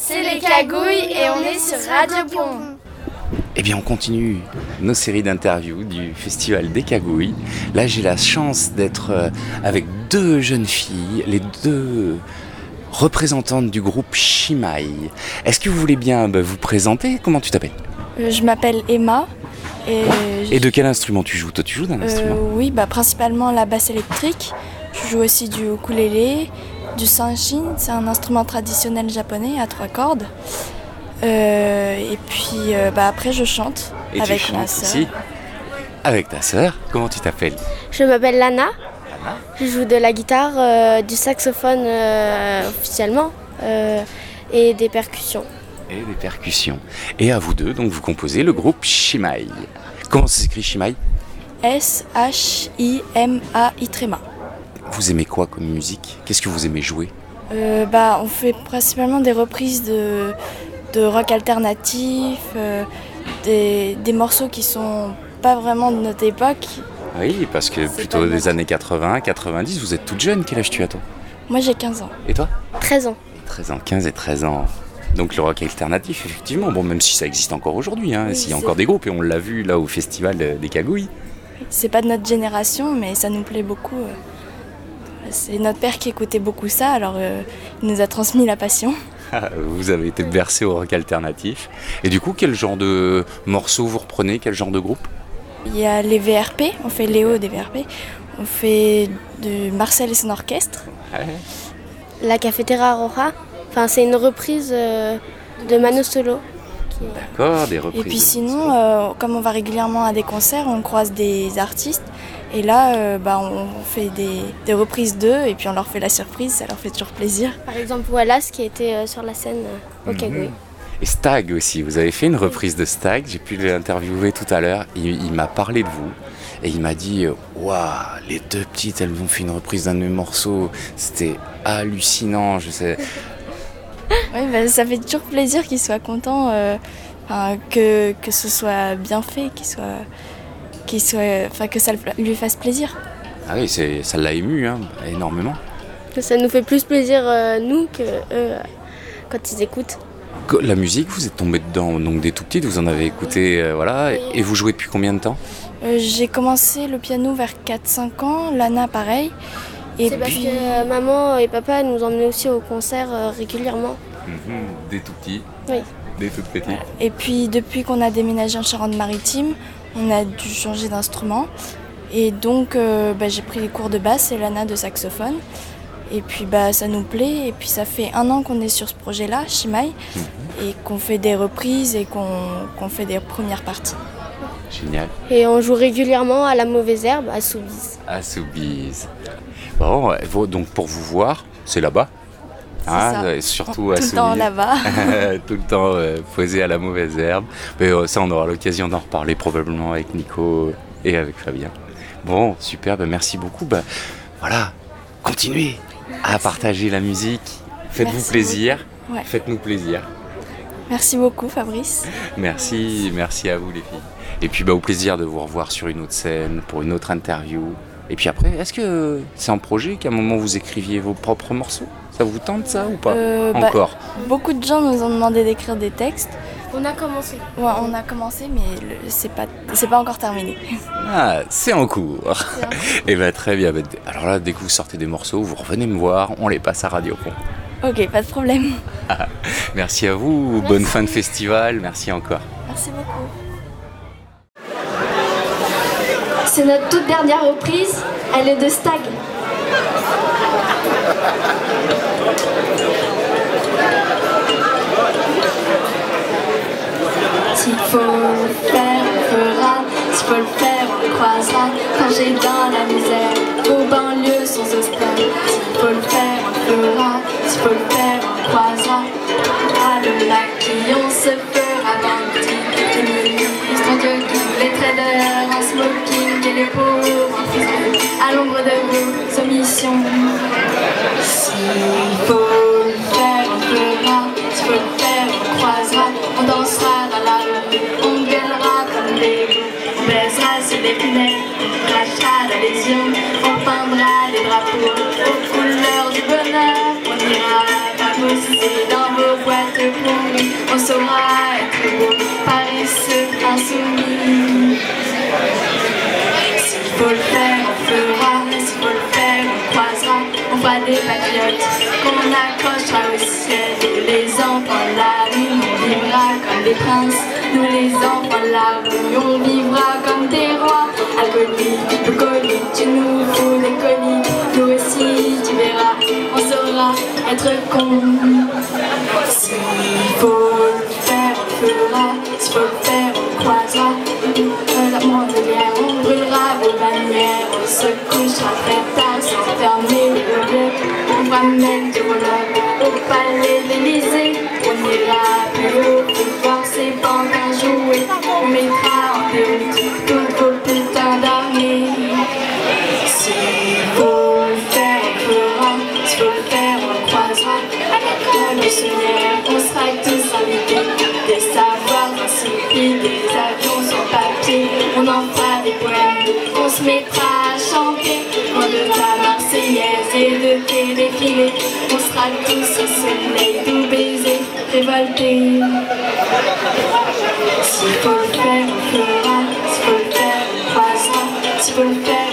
C'est les Cagouilles et on est sur Radio Pont. Eh bien, on continue nos séries d'interviews du Festival des Cagouilles. Là, j'ai la chance d'être avec deux jeunes filles, les deux représentantes du groupe Shimai. Est-ce que vous voulez bien vous présenter ? Comment tu t'appelles ? Je m'appelle Emma. Et de quel instrument tu joues ? Toi, tu joues d'un instrument ? Oui, principalement la basse électrique. Je joue aussi du ukulélé, du sanshin, c'est un instrument traditionnel japonais à 3 cordes. Et puis après je chante et avec tu ma chantes sœur. aussi avec ta sœur. Comment tu t'appelles ? Je m'appelle Lana. Lana. Je joue de la guitare, du saxophone officiellement et des percussions. Et des percussions. Et à vous deux, donc vous composez le groupe Shimai. Comment ça s'écrit Shimai ? S-H-I-M-A-I-T-R-E-M-A. Vous aimez quoi comme musique ? Qu'est-ce que vous aimez jouer ? On fait principalement des reprises de rock alternatif, des morceaux qui sont pas vraiment de notre époque. Oui, parce que plutôt des années 80, 90, vous êtes toute jeune. Quel âge tu as, toi ? Moi j'ai 15 ans. Et toi ? 13 ans. 13 ans, 15 et 13 ans. Donc le rock alternatif, effectivement, bon, même si ça existe encore aujourd'hui, Oui, s'il y a encore des groupes, et on l'a vu là au Festival des Cagouilles. C'est pas de notre génération, mais ça nous plaît beaucoup. C'est notre père qui écoutait beaucoup ça, alors il nous a transmis la passion. Vous avez été bercé au rock alternatif. Et du coup, quel genre de morceaux vous reprenez ? Quel genre de groupe ? Il y a les VRP, on fait Léo des VRP, on fait de Marcel et son orchestre. Ouais. La Cafetera Roja, c'est une reprise de Mano Solo. D'accord, des reprises. Et puis sinon, comme on va régulièrement à des concerts, on croise des artistes. Et là, on fait des reprises d'eux et puis on leur fait la surprise, ça leur fait toujours plaisir. Par exemple, Wallace qui était sur la scène au Cagouilles. Et Stag aussi, vous avez fait une reprise de Stag, j'ai pu l'interviewer tout à l'heure, il m'a parlé de vous et il m'a dit « Waouh, les deux petites, elles ont fait une reprise d'un de mes morceaux, c'était hallucinant, je sais. » Oui, ça fait toujours plaisir qu'ils soient contents, que ce soit bien fait, que ça lui fasse plaisir. Ah oui, ça l'a ému énormément. Ça nous fait plus plaisir, nous, que eux, quand ils écoutent. La musique, vous êtes tombé dedans donc dès tout petite, vous en avez écouté, voilà. Et vous jouez depuis combien de temps ? J'ai commencé le piano vers 4-5 ans, Lana pareil. C'est parce que maman et papa nous emmenaient aussi au concert régulièrement. Dès tout petit ? Oui. Dès toute petite. Et puis depuis qu'on a déménagé en Charente-Maritime, on a dû changer d'instrument. Et donc j'ai pris les cours de basse et Lana de saxophone. Et puis ça nous plaît. Et puis ça fait 1 an qu'on est sur ce projet-là, Shimai, et qu'on fait des reprises et qu'on fait des premières parties. Génial. Et on joue régulièrement à la Mauvaise Herbe, à Soubise. À Soubise. Bon, donc pour vous voir, c'est là-bas. Ça. Surtout à tout le temps là-bas. Tout le temps posé à la Mauvaise Herbe. Mais ça, on aura l'occasion d'en reparler probablement avec Nico et avec Fabien. Bon, super, merci beaucoup. Voilà, continuez à partager la musique. Faites-vous plaisir. Ouais. Faites-nous plaisir. Merci beaucoup, Fabrice. Merci à vous les filles. Et puis au plaisir de vous revoir sur une autre scène, pour une autre interview. Et puis après, est-ce que c'est un projet qu'à un moment vous écriviez vos propres morceaux ? Ça vous tente ça ou pas ? Encore ? Beaucoup de gens nous ont demandé d'écrire des textes. On a commencé. Ouais, on a commencé, mais c'est pas encore terminé. Ah, c'est en cours. Et très bien. Alors là, dès que vous sortez des morceaux, vous revenez me voir, on les passe à Radio Pont. Ok, pas de problème. Merci à vous, merci. Bonne fin de festival, merci encore. Merci beaucoup. C'est notre toute dernière reprise, elle est de Stag. S'il faut le faire, on fera. S'il faut le faire, on le croisera. Plongé dans la misère, aux banlieues sans obstacle. S'il faut le faire, on le fera. S'il faut le faire, on le croisera. À le lac qui on se fera bandit. Les ministres de guide, les traders en smoking et les pauvres en prison. À l'ombre de vos omissions. S'il faut le faire, on le fera. S'il faut le faire, on le croisera. On dansera dans la rue, on gueulera comme des loups. On baisera sur des punaises, on crachera dans les yeux. On peindra des drapeaux aux couleurs du bonheur. On ira aussi dans vos boîtes pourries. On saura être beau, Paris sera insoumis. S'il faut le faire, on fera. S'il faut le faire, on croisera. On fera des patriotes qu'on accrochera au ciel. Nous les enfants de la rue, on vivra comme des princes. Nous les enfants de la rue, on vivra comme des rois. Alcoolique, le colis, tu nous fous des colis. Nous aussi, tu verras, on saura être con. S'il faut le faire, on fera. S'il faut le faire, on croisera. La mondiale, on brûlera vos bannières. On se couchera très tard sans fermer le bloc. On va mettre du roll-up au palais de l'Élysée. On ira plus haut pour voir ses pantins jouer. On mettra en déroute toutes vos putains d'armées. S'il faut le faire, on fera. S'il faut le faire, on croisera. Dans le sommière, on sera tous invités. Des savoirs insipides, des avions sans papier. On en fera des poèmes, on se mettra à chanter. Loin de ta Marseillaise et de tes défilés. On sera tous au soleil, tout baisers, révoltés. S'il faut le faire, on fera. S'il faut le faire, on croisera. S'il faut le faire,